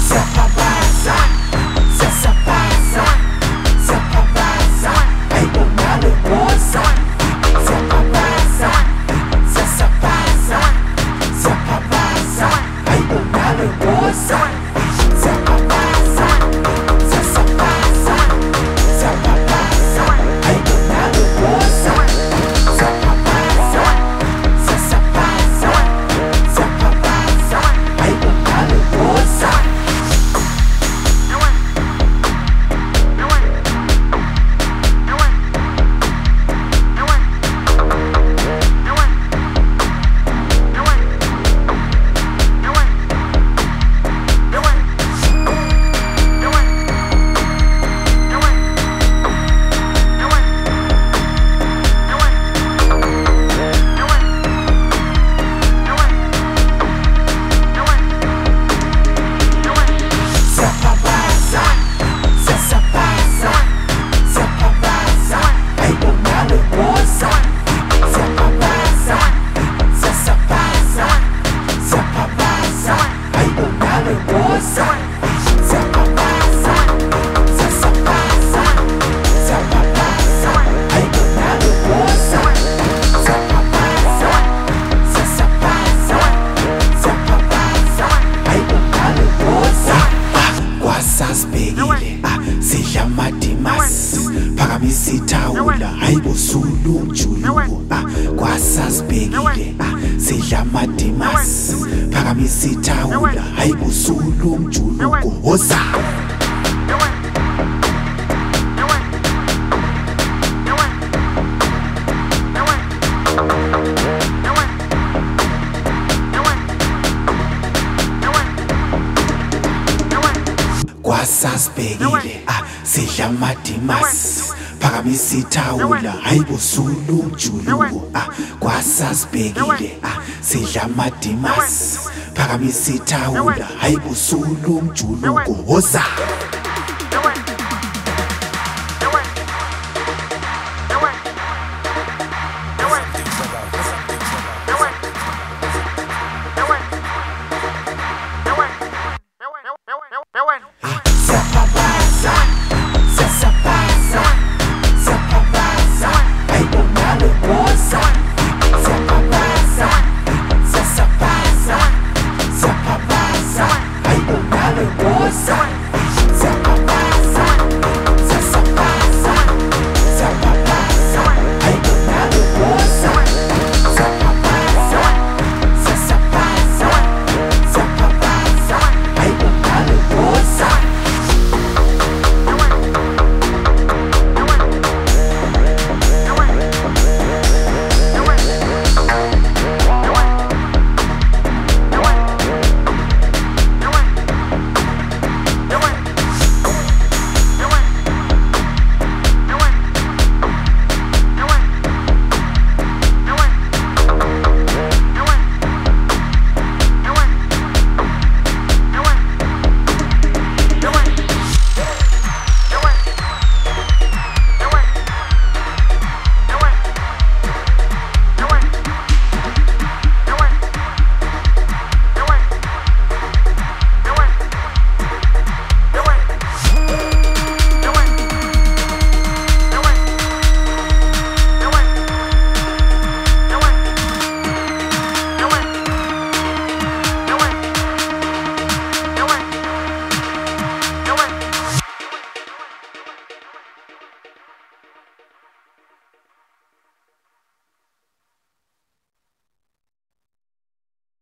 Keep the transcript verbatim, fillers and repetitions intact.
Siyaphabaza, siyasabaza, siyaphabaza, ayibonalo woza. Siyaphabaza, siyasabaza, siyaphabaza, ayibonalo woza. Siyaphabaza, siyasabaza, siyaphabaza, ayibonalo woza. Siyaphabaza, siyasabaza, siyaphabaza, ayibonalo woza. Siyaphabaza, siyasabaza, siyaphabaza, ayibonalo woza. Siyaphabaza, siyasabaza, siyaphabaza, ayibonalo woza. Siyaphabaza, siyasabaza, siyaphabaza, ayibonalo woza. Siyaphabaza, siyasabaza, siyaphabaza, ayibonalo woza. Kwasasibhekile ah sidla amadimasi phakamisa ithawula ayibosula umjuluko ah kwasasibhekile ah sidla amadimasi phakamisa ithawula ayibosula umjuluko woza. Kwasasibhekile ah sidla amadimasi phakamisa ithawula ayibosula umjuluko ah kwasasibhekile ah sidla amadimasi phakamisa ithawula ayibosula umjuluko woza.